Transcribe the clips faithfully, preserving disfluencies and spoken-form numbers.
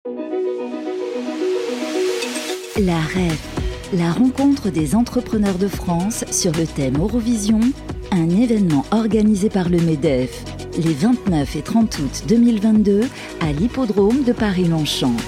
La R E F, la rencontre des entrepreneurs de France sur le thème Eurovision, un événement organisé par le MEDEF, les vingt-neuf et trente août deux mille vingt-deux à l'hippodrome de Paris-Longchamp.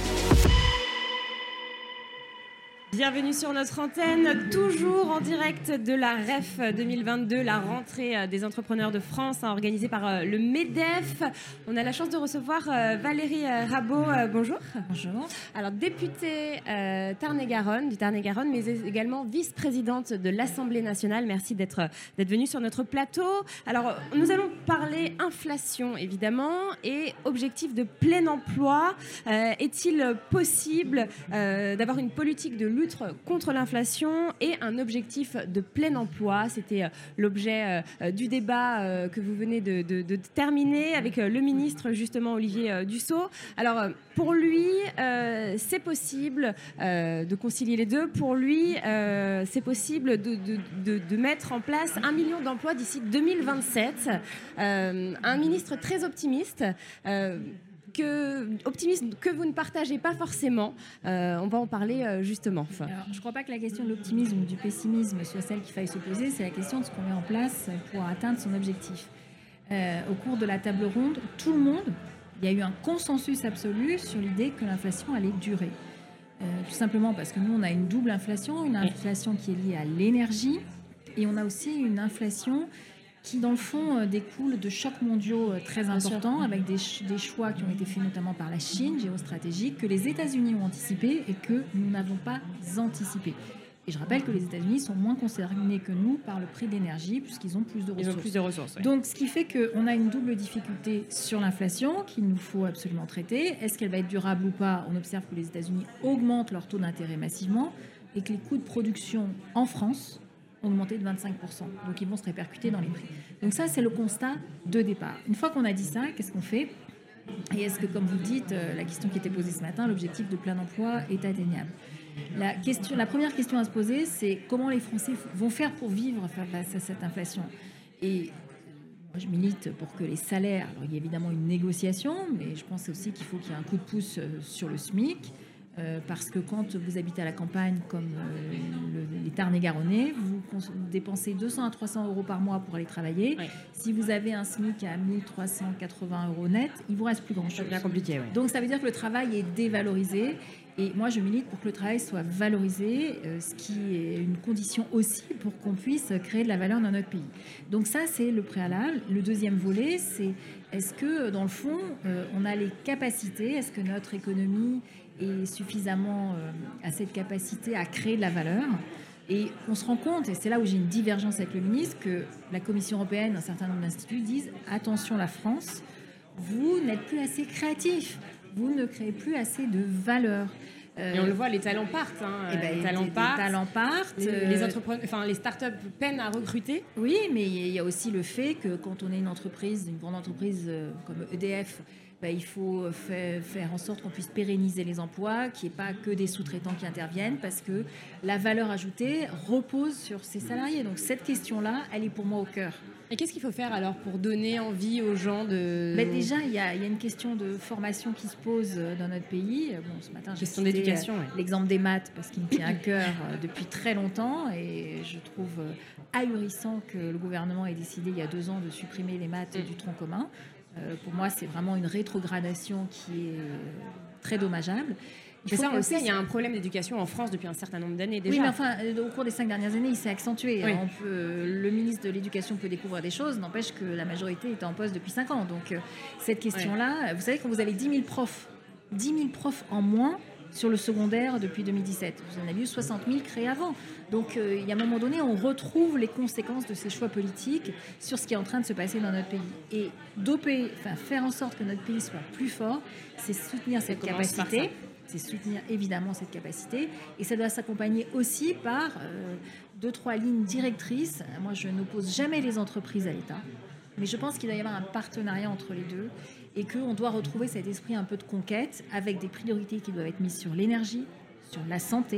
Bienvenue sur notre antenne, toujours en direct de la R E F deux mille vingt-deux, la rentrée des entrepreneurs de France, hein, organisée par le MEDEF. On a la chance de recevoir euh, Valérie Rabault. Euh, bonjour. Bonjour. Alors, députée euh, Tarn-et-Garonne, du Tarn-et-Garonne, mais également vice-présidente de l'Assemblée nationale. Merci d'être, d'être venue sur notre plateau. Alors, nous allons parler inflation, évidemment, et objectif de plein emploi. Euh, est-il possible euh, d'avoir une politique de lutte contre l'inflation et un objectif de plein emploi? C'était l'objet euh, du débat euh, que vous venez de, de, de terminer avec euh, le ministre, justement, Olivier euh, Dussopt. Alors, euh, pour lui, euh, c'est possible euh, de concilier les deux. Pour lui, euh, c'est possible de, de, de, de mettre en place un million d'emplois d'ici deux mille vingt-sept. Euh, un ministre très optimiste. Euh, Que, optimisme que vous ne partagez pas forcément. Euh, on va en parler euh, justement. Enfin. Alors, je ne crois pas que la question de l'optimisme ou du pessimisme soit celle qu'il faille se poser, c'est la question de ce qu'on met en place pour atteindre son objectif. Euh, au cours de la table ronde, tout le monde, il y a eu un consensus absolu sur l'idée que l'inflation allait durer. Euh, tout simplement parce que nous, on a une double inflation, une inflation qui est liée à l'énergie et on a aussi une inflation qui, dans le fond, euh, découle de chocs mondiaux euh, très importants, avec des, ch- des choix qui ont été faits notamment par la Chine, géostratégique, que les États-Unis ont anticipé et que nous n'avons pas anticipé. Et je rappelle que les États-Unis sont moins concernés que nous par le prix de l'énergie, puisqu'ils ont plus de ressources. Ils ont plus de ressources, oui. Donc, ce qui fait qu'on a une double difficulté sur l'inflation qu'il nous faut absolument traiter. Est-ce qu'elle va être durable ou pas? On observe que les États-Unis augmentent leur taux d'intérêt massivement et que les coûts de production en France augmenté de vingt-cinq pour cent. Donc, ils vont se répercuter dans les prix. Donc, ça, c'est le constat de départ. Une fois qu'on a dit ça, qu'est-ce qu'on fait? Et est-ce que, comme vous le dites, euh, la question qui était posée ce matin, l'objectif de plein emploi est atteignable? La, question, la première question à se poser, c'est comment les Français vont faire pour vivre face à cette inflation. Et moi, je milite pour que les salaires... Alors, il y a évidemment une négociation, mais je pense aussi qu'il faut qu'il y ait un coup de pouce sur le SMIC. Euh, parce que quand vous habitez à la campagne comme euh, le, les Tarn-et-Garonnais, vous, vous dépensez deux cents à trois cents euros par mois pour aller travailler. Oui. Si vous avez un SMIC à mille trois cent quatre-vingts euros net, il ne vous reste plus grand-chose. C'est bien compliqué, oui. Donc ça veut dire que le travail est dévalorisé. Et moi, je milite pour que le travail soit valorisé, euh, ce qui est une condition aussi pour qu'on puisse créer de la valeur dans notre pays. Donc ça, c'est le préalable. Le deuxième volet, c'est est-ce que, dans le fond, euh, on a les capacités, est-ce que notre économie est suffisamment euh, à cette capacité à créer de la valeur? Et on se rend compte, et c'est là où j'ai une divergence avec le ministre, que la Commission européenne, un certain nombre d'instituts disent « Attention la France, vous n'êtes plus assez créatif, vous ne créez plus assez de valeur ». Euh, et on le voit, les talents partent. Hein. Eh ben, les talents les, partent. Les talents partent. Les, les, entrepreneurs, enfin, les startups peinent à recruter. Oui, mais il y a aussi le fait que quand on est une entreprise, une grande entreprise comme E D F, ben, il faut faire, faire en sorte qu'on puisse pérenniser les emplois, qu'il n'y ait pas que des sous-traitants qui interviennent, parce que la valeur ajoutée repose sur ces salariés. Donc cette question-là, elle est pour moi au cœur. Et qu'est-ce qu'il faut faire alors pour donner envie aux gens de... Ben déjà, il y, y a une question de formation qui se pose dans notre pays. Bon, ce matin, j'ai question cité d'éducation, ouais. l'exemple des maths parce qu'il me tient à cœur depuis très longtemps et je trouve ahurissant que le gouvernement ait décidé il y a deux ans de supprimer les maths du tronc commun. Euh, pour moi, c'est vraiment une rétrogradation qui est très dommageable. Mais ça, on le sait, il y a un problème d'éducation en France depuis un certain nombre d'années déjà. Oui, mais enfin, au cours des cinq dernières années, il s'est accentué. Oui. On peut, le ministre de l'Éducation peut découvrir des choses, n'empêche que la majorité est en poste depuis cinq ans. Donc, euh, cette question-là, oui. Vous savez, quand vous avez dix mille profs, dix mille profs en moins sur le secondaire depuis deux mille dix-sept, vous en avez eu soixante mille créés avant. Donc, euh, il y a un moment donné, on retrouve les conséquences de ces choix politiques sur ce qui est en train de se passer dans notre pays. Et doper, enfin, faire en sorte que notre pays soit plus fort, c'est soutenir cette capacité. C'est soutenir évidemment cette capacité et ça doit s'accompagner aussi par euh, deux, trois lignes directrices. Moi, je n'oppose jamais les entreprises à l'État, mais je pense qu'il doit y avoir un partenariat entre les deux et qu'on doit retrouver cet esprit un peu de conquête avec des priorités qui doivent être mises sur l'énergie, sur la santé,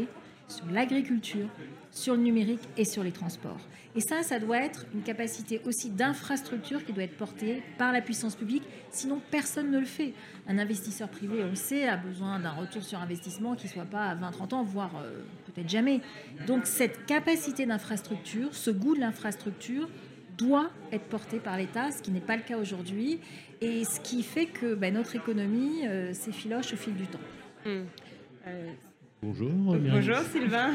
sur l'agriculture, sur le numérique et sur les transports. Et ça, ça doit être une capacité aussi d'infrastructure qui doit être portée par la puissance publique, sinon personne ne le fait. Un investisseur privé, on le sait, a besoin d'un retour sur investissement qui ne soit pas à vingt à trente ans, voire euh, peut-être jamais. Donc cette capacité d'infrastructure, ce goût de l'infrastructure, doit être porté par l'État, ce qui n'est pas le cas aujourd'hui, et ce qui fait que ben, notre économie euh, s'effiloche au fil du temps. Mmh. Euh... Bonjour. Bonjour Sylvain.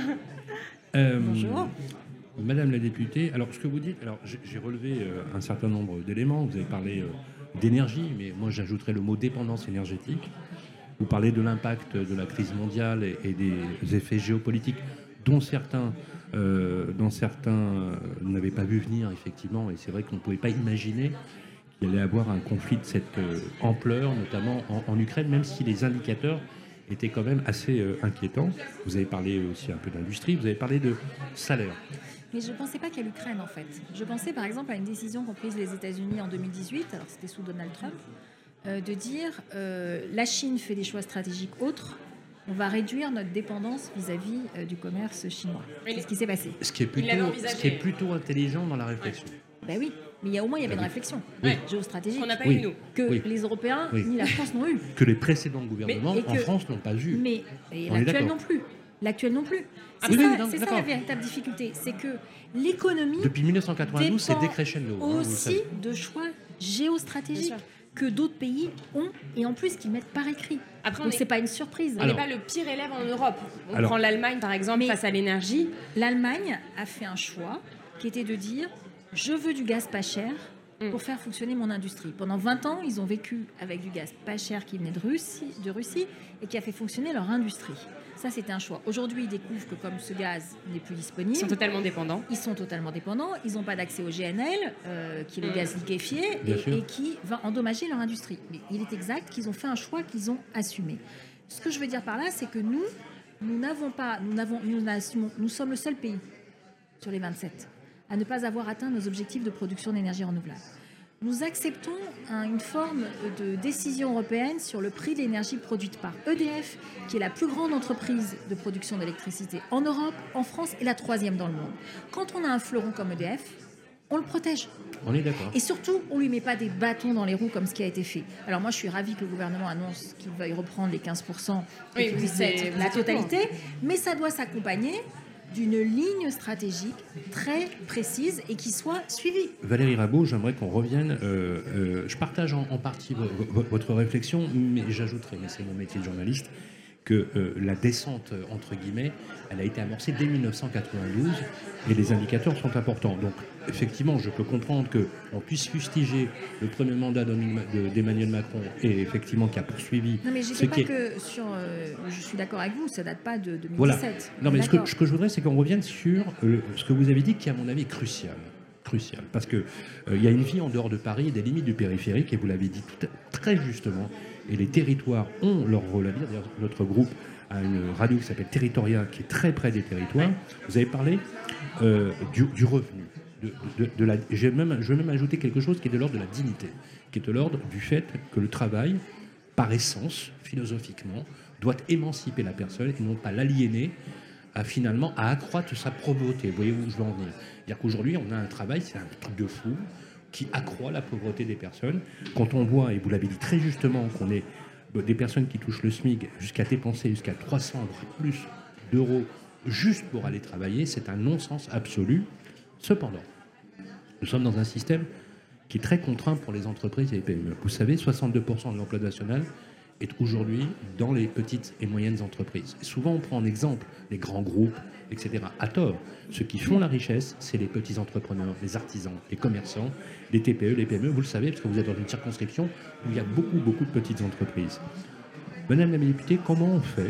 Euh, Bonjour. Madame la députée, alors ce que vous dites, alors j'ai, j'ai relevé euh, un certain nombre d'éléments. Vous avez parlé euh, d'énergie, mais moi j'ajouterais le mot dépendance énergétique. Vous parlez de l'impact de la crise mondiale et, et des effets géopolitiques dont certains, euh, dont certains euh, n'avaient pas vu venir effectivement. Et c'est vrai qu'on ne pouvait pas imaginer qu'il allait y avoir un conflit de cette euh, ampleur, notamment en, en Ukraine, même si les indicateurs étaient quand même assez euh, inquiétants. Vous avez parlé aussi un peu d'industrie, vous avez parlé de salaire. Mais je ne pensais pas qu'à l'Ukraine, en fait. Je pensais, par exemple, à une décision qu'ont prise les États-Unis en deux mille dix-huit, alors c'était sous Donald Trump, euh, de dire euh, la Chine fait des choix stratégiques autres, on va réduire notre dépendance vis-à-vis euh, du commerce chinois. C'est ce qui s'est passé. Ce qui est plutôt, ce qui est plutôt intelligent dans la réflexion. Ben oui, mais il y a, au moins il y avait une réflexion oui. géostratégique qu'on n'a pas oui. eu nous, que oui. les Européens oui. ni la France n'ont eu. Que les précédents gouvernements mais, que, en France n'ont pas eu. Mais et l'actuel non plus. L'actuel non plus. C'est, oui, ça, oui, non, c'est ça la véritable difficulté, c'est que l'économie depuis mille neuf cent quatre-vingt-douze, c'est décrescendo. Aussi hein, de choix géostratégiques que d'autres pays ont et en plus qu'ils mettent par écrit. Après, donc est... c'est pas une surprise. On n'est pas le pire élève en Europe. On alors, prend l'Allemagne par exemple face à l'énergie. L'Allemagne a fait un choix qui était de dire je veux du gaz pas cher pour faire fonctionner mon industrie. Pendant vingt ans, ils ont vécu avec du gaz pas cher qui venait de Russie, de Russie et qui a fait fonctionner leur industrie. Ça, c'était un choix. Aujourd'hui, ils découvrent que comme ce gaz n'est plus disponible... Ils sont totalement dépendants. Ils sont totalement dépendants. Ils n'ont pas d'accès au G N L, euh, qui est le mmh. gaz liquéfié, et, et qui va endommager leur industrie. Mais il est exact qu'ils ont fait un choix qu'ils ont assumé. Ce que je veux dire par là, c'est que nous, nous n'avons pas... Nous, n'avons, nous, n'assumons, nous sommes le seul pays sur les vingt-sept à ne pas avoir atteint nos objectifs de production d'énergie renouvelable. Nous acceptons un, une forme de décision européenne sur le prix de l'énergie produite par E D F, qui est la plus grande entreprise de production d'électricité en Europe, en France et la troisième dans le monde. Quand on a un fleuron comme E D F, on le protège. On est d'accord. Et surtout, on ne lui met pas des bâtons dans les roues comme ce qui a été fait. Alors moi, je suis ravie que le gouvernement annonce qu'il veuille reprendre les quinze pour cent et oui, qu'il puisse être la totalité, mais ça doit s'accompagner d'une ligne stratégique très précise et qui soit suivie. Valérie Rabault, j'aimerais qu'on revienne. Euh, euh, je partage en, en partie vo- vo- votre réflexion, mais j'ajouterai, mais c'est mon métier de journaliste, que euh, la descente, entre guillemets, elle a été amorcée dès mille neuf cent quatre-vingt-douze et les indicateurs sont importants. Donc, effectivement, je peux comprendre qu'on puisse fustiger le premier mandat d'Emmanuel Macron et effectivement qui a poursuivi... Non, mais je ne dis pas est... que sur... Euh, je suis d'accord avec vous, ça ne date pas de deux mille dix-sept. Voilà. Non, mais ce que, ce que je voudrais, c'est qu'on revienne sur le, ce que vous avez dit qui, à mon avis, est crucial. Crucial. Parce qu'il euh, y a une vie en dehors de Paris, des limites du périphérique, et vous l'avez dit tout, très justement, et les territoires ont leur rôle à dire. D'ailleurs, notre groupe a une radio qui s'appelle Territoria, qui est très près des territoires. Vous avez parlé euh, du, du revenu. De, de, de la, je, vais même, je vais même ajouter quelque chose qui est de l'ordre de la dignité, qui est de l'ordre du fait que le travail, par essence, philosophiquement, doit émanciper la personne et non pas l'aliéner à finalement à accroître sa pauvreté. Vous voyez où je veux en venir? C'est-à-dire qu'aujourd'hui, on a un travail, c'est un truc de fou, qui accroît la pauvreté des personnes. Quand on voit, et vous l'avez dit très justement, qu'on est des personnes qui touchent le SMIC jusqu'à dépenser jusqu'à trois cents voire plus d'euros juste pour aller travailler, c'est un non-sens absolu. Cependant, nous sommes dans un système qui est très contraint pour les entreprises et les P M E. Vous savez, soixante-deux pour cent de l'emploi national est aujourd'hui dans les petites et moyennes entreprises. Et souvent, on prend en exemple les grands groupes, et cetera. À tort. Ceux qui font la richesse, c'est les petits entrepreneurs, les artisans, les commerçants, les T P E, les P M E. Vous le savez, parce que vous êtes dans une circonscription où il y a beaucoup, beaucoup de petites entreprises. Madame la députée, comment on fait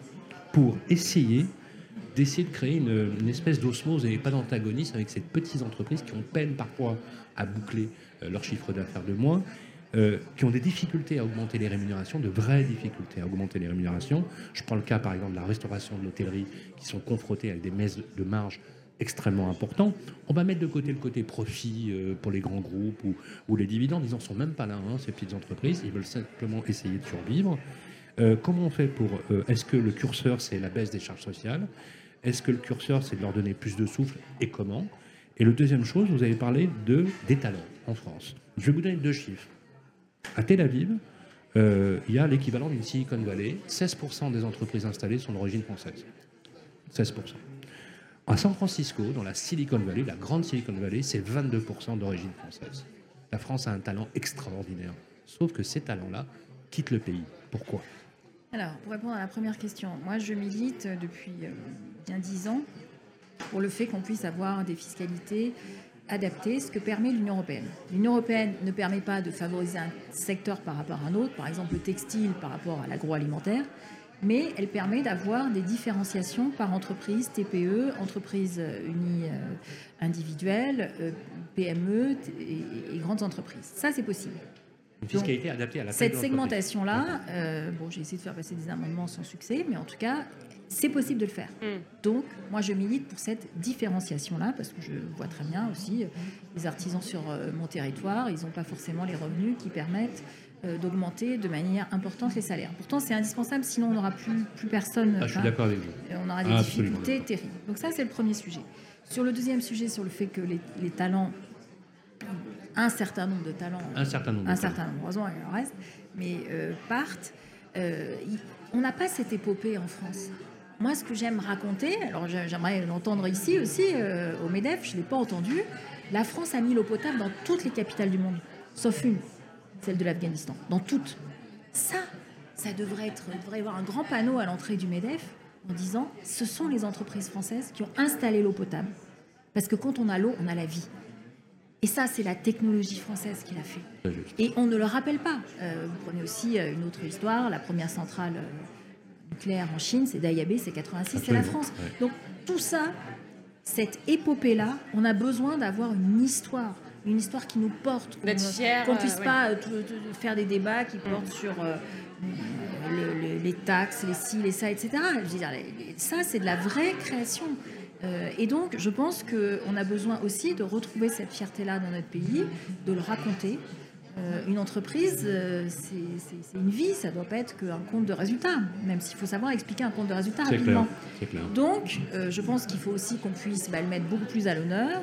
pour essayer d'essayer de créer une, une espèce d'osmose et pas d'antagonisme avec ces petites entreprises qui ont peine parfois à boucler euh, leur chiffre d'affaires de mois, euh, qui ont des difficultés à augmenter les rémunérations, de vraies difficultés à augmenter les rémunérations. Je prends le cas par exemple de la restauration, de l'hôtellerie, qui sont confrontés avec des messes de marge extrêmement importants. On va mettre de côté le côté profit euh, pour les grands groupes ou, ou les dividendes. Ils n'en sont même pas là, hein, ces petites entreprises. Ils veulent simplement essayer de survivre. Euh, comment on fait pour... Euh, est-ce que le curseur, c'est la baisse des charges sociales ? Est-ce que le curseur, c'est de leur donner plus de souffle et comment? Et la deuxième chose, vous avez parlé de, des talents en France. Je vais vous donner deux chiffres. À Tel Aviv, euh, il y a l'équivalent d'une Silicon Valley. seize pour cent des entreprises installées sont d'origine française. seize pour cent. À San Francisco, dans la Silicon Valley, la grande Silicon Valley, c'est vingt-deux pour cent d'origine française. La France a un talent extraordinaire. Sauf que ces talents-là quittent le pays. Pourquoi? Alors, pour répondre à la première question, moi je milite depuis euh, bien dix ans pour le fait qu'on puisse avoir des fiscalités adaptées, ce que permet l'Union européenne. L'Union européenne ne permet pas de favoriser un secteur par rapport à un autre, par exemple le textile par rapport à l'agroalimentaire, mais elle permet d'avoir des différenciations par entreprise, T P E, entreprise unie euh, individuelle, euh, P M E et, et grandes entreprises. Ça, c'est possible. Une fiscalité Donc, adaptée à la taille cette de segmentation-là, euh, bon, j'ai essayé de faire passer des amendements sans succès, mais en tout cas, c'est possible de le faire. Mm. Donc, moi, je milite pour cette différenciation-là, parce que je vois très bien aussi euh, les artisans sur euh, mon territoire, ils n'ont pas forcément les revenus qui permettent euh, d'augmenter de manière importante les salaires. Pourtant, c'est indispensable, sinon on n'aura plus, plus personne. Ah, je suis d'accord avec vous. On aura des ah, difficultés terribles. Donc ça, c'est le premier sujet. Sur le deuxième sujet, sur le fait que les, les talents... un certain nombre de talents, un certain nombre, un de certain nombre, heureusement il en reste, mais euh, partent. Euh, y, on n'a pas cette épopée en France. Moi, ce que j'aime raconter, alors j'aimerais l'entendre ici aussi, euh, au MEDEF, je ne l'ai pas entendu, la France a mis l'eau potable dans toutes les capitales du monde, sauf une, celle de l'Afghanistan, dans toutes. Ça, ça devrait être, il devrait y avoir un grand panneau à l'entrée du MEDEF en disant, ce sont les entreprises françaises qui ont installé l'eau potable. Parce que quand on a l'eau, on a la vie. Et ça, c'est la technologie française qui l'a fait. Et on ne le rappelle pas. Euh, vous prenez aussi une autre histoire. La première centrale nucléaire en Chine, c'est Daya-Bay, c'est quatre-vingt-six, c'est la France. Ouais. Donc tout ça, cette épopée-là, on a besoin d'avoir une histoire. Une histoire qui nous porte. D'être fier. Qu'on ne puisse euh, pas ouais. t- t- faire des débats qui portent mmh. sur euh, le, le, les taxes, les ci, les ça, et cetera. Je veux dire, ça, c'est de la vraie création. Euh, et donc, je pense qu'on a besoin aussi de retrouver cette fierté-là dans notre pays, de le raconter. Euh, une entreprise, euh, c'est, c'est, c'est une vie, ça ne doit pas être qu'un compte de résultats, même s'il faut savoir expliquer un compte de résultats c'est rapidement. Clair, c'est clair. Donc, euh, je pense qu'il faut aussi qu'on puisse bah, le mettre beaucoup plus à l'honneur.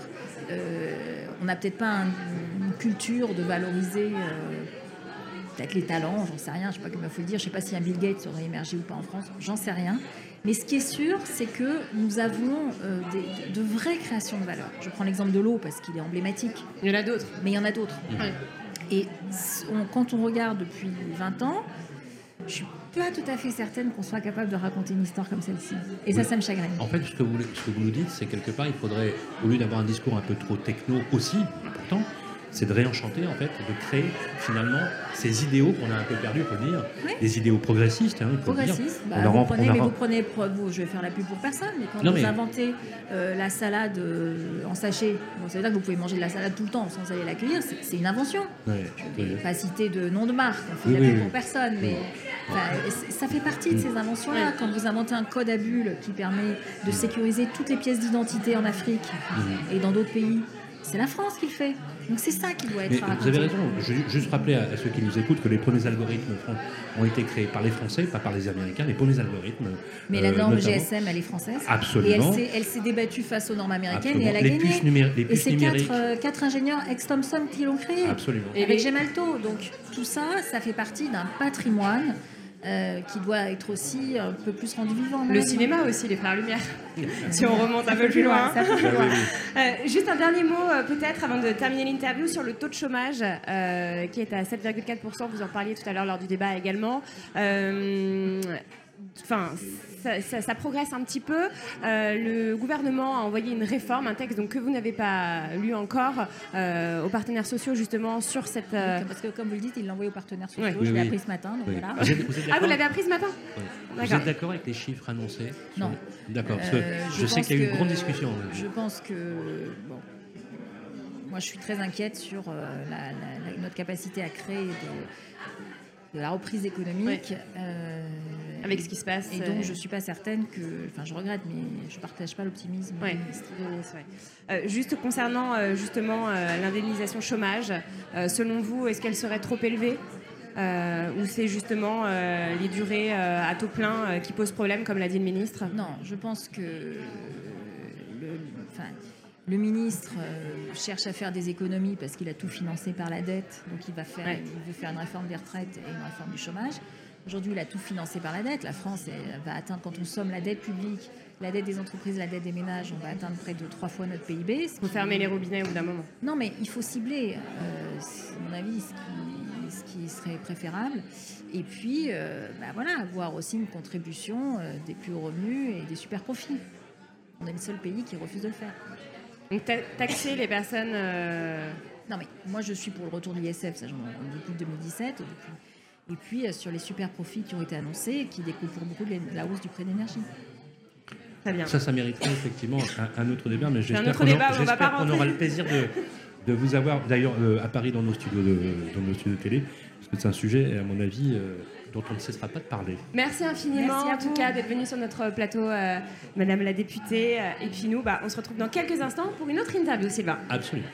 Euh, on n'a peut-être pas un, une culture de valoriser euh, peut-être les talents, j'en sais rien, je ne sais pas comment il faut le dire, je ne sais pas si un Bill Gates aurait émergé ou pas en France, j'en sais rien. Mais ce qui est sûr, c'est que nous avons euh, des, de, de vraies créations de valeur. Je prends l'exemple de l'eau parce qu'il est emblématique. Il y en a d'autres. Mais il y en a d'autres. Mmh. Et on, quand on regarde depuis vingt ans, je ne suis pas tout à fait certaine qu'on soit capable de raconter une histoire comme celle-ci. Et oui. ça, ça me chagrine. En fait, ce que vous, ce que vous nous dites, c'est quelque part, il faudrait, au lieu d'avoir un discours un peu trop techno aussi, important, c'est de réenchanter, en fait, de créer finalement ces idéaux qu'on a un peu perdus, il faut le dire, oui. des idéaux progressistes, hein, il faut progressistes. le dire. Bah, vous rend, prenez, mais vous prenez, vous, je vais faire la pub pour personne, mais quand non, vous mais... inventez euh, la salade euh, en sachet, bon, ça veut dire que vous pouvez manger de la salade tout le temps sans aller l'accueillir, c'est, c'est une invention. Ouais, je ne vais pas citer de nom de marque, on fait oui, la pub oui, pour oui. personne, mais oui. ça fait partie de ces inventions-là. Quand vous inventez un code à bulles qui permet de sécuriser toutes les pièces d'identité en Afrique et dans d'autres pays, c'est la France qui le fait. Donc c'est ça qui doit être raconté. Vous avez raison. Je vais juste rappeler à, à ceux qui nous écoutent que les premiers algorithmes ont été créés par les Français, pas par les Américains. Les premiers algorithmes. Mais euh, la norme notamment. G S M, elle est française. Absolument. Et elle s'est, elle s'est débattue face aux normes américaines Absolument. et elle a les gagné. Puces numéri- les puces et c'est numériques. quatre, euh, quatre ingénieurs ex-Thomson qui l'ont créé. Absolument. Et avec Gemalto. Donc tout ça, ça fait partie d'un patrimoine. Euh, qui doit être aussi un peu plus rendu vivant. Le cinéma aussi, les Frères Lumière, si on remonte un peu plus loin. Ça peut plus loin. euh, juste un dernier mot, euh, peut-être, avant de terminer l'interview, sur le taux de chômage, euh, qui est à sept virgule quatre pour cent, vous en parliez tout à l'heure lors du débat également. Euh, Enfin, ça, ça, ça progresse un petit peu. Euh, le gouvernement a envoyé une réforme, un texte donc, que vous n'avez pas lu encore, euh, aux partenaires sociaux justement sur cette... Euh... Parce que comme vous le dites, il l'a envoyé aux partenaires sociaux. Ouais. Je oui, l'ai oui. appris ce matin. Donc oui. voilà. Vous êtes, vous êtes ah, vous l'avez appris ce matin oui. Vous êtes d'accord avec les chiffres annoncés? Non. D'accord, parce que euh, je, je sais qu'il y a eu une que, grande discussion. Je pense que... Bon, moi, je suis très inquiète sur euh, la, la, la, notre capacité à créer de, de la reprise économique. Oui. Euh, Avec ce qui se passe. Et donc, je ne suis pas certaine que... Enfin, je regrette, mais je ne partage pas l'optimisme ouais. du ministre. Ouais. Euh, juste concernant, euh, justement, euh, l'indemnisation chômage, euh, selon vous, est-ce qu'elle serait trop élevée? euh, ou c'est justement euh, les durées euh, à taux plein euh, qui posent problème, comme l'a dit le ministre? Non, je pense que le, enfin, le ministre euh, cherche à faire des économies parce qu'il a tout financé par la dette, donc il va faire, ouais. il veut faire une réforme des retraites et une réforme du chômage. Aujourd'hui, il a tout financé par la dette. La France elle, va atteindre, quand on somme la dette publique, la dette des entreprises, la dette des ménages, on va atteindre près de trois fois notre P I B. Il faut fermer les robinets au bout d'un moment. Non, mais il faut cibler, euh, à mon avis, ce qui, ce qui serait préférable. Et puis, euh, bah voilà, avoir aussi une contribution euh, des plus hauts revenus et des super profits. On est le seul pays qui refuse de le faire. Donc taxer les personnes... Euh... Non, mais moi, je suis pour le retour de l'I S F, ça j'en ai depuis deux mille dix-sept. Depuis... Et puis, euh, sur les super profits qui ont été annoncés et qui découlent pour beaucoup de la hausse du prix de l'énergie. Très bien. Ça, ça mériterait effectivement un, un autre débat, mais j'espère qu'on, débat, aura, j'espère qu'on aura le plaisir de, de vous avoir, d'ailleurs, euh, à Paris dans nos studios de, dans nos studios de télé, parce que c'est un sujet, à mon avis, euh, dont on ne cessera pas de parler. Merci infiniment, Merci en tout cas, d'être venue sur notre plateau, euh, Madame la députée. Et puis nous, bah, on se retrouve dans quelques instants pour une autre interview, Sylvain. Absolument.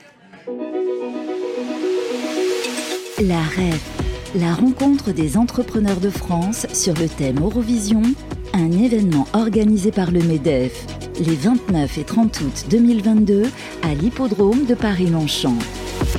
La R E F, la rencontre des entrepreneurs de France sur le thème Eurovision, un événement organisé par le MEDEF les vingt-neuf et trente août deux mille vingt-deux à l'hippodrome de Paris-Longchamp.